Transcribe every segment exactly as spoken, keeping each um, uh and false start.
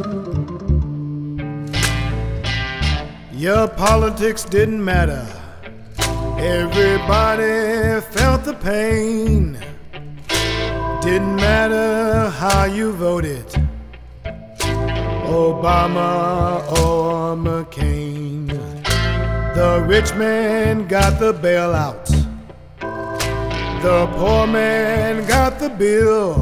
Your politics didn't matter. Everybody felt the pain. Didn't matter how you voted, Obama or McCain. The rich man got the bailout, the poor man got the bill.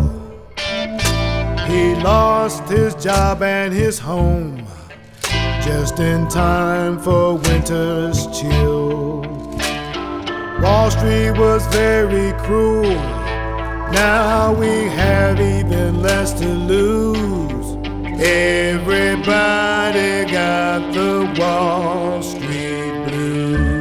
He lost his job and his home just in time for winter's chill. Wall Street was very cruel. Now we have even less to lose. Everybody got the Wall Street blues.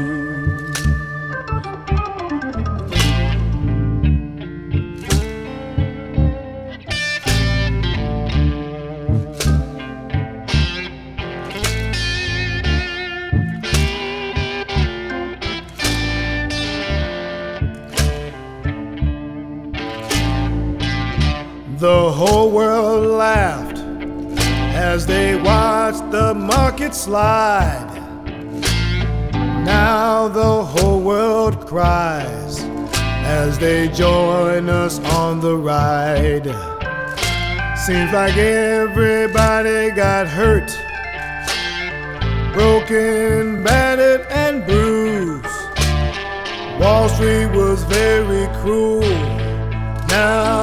The whole world laughed as they watched the market slide. Now the whole world cries as they join us on the ride. Seems like everybody got hurt, broken, battered, and bruised. Wall Street was very cruel. Now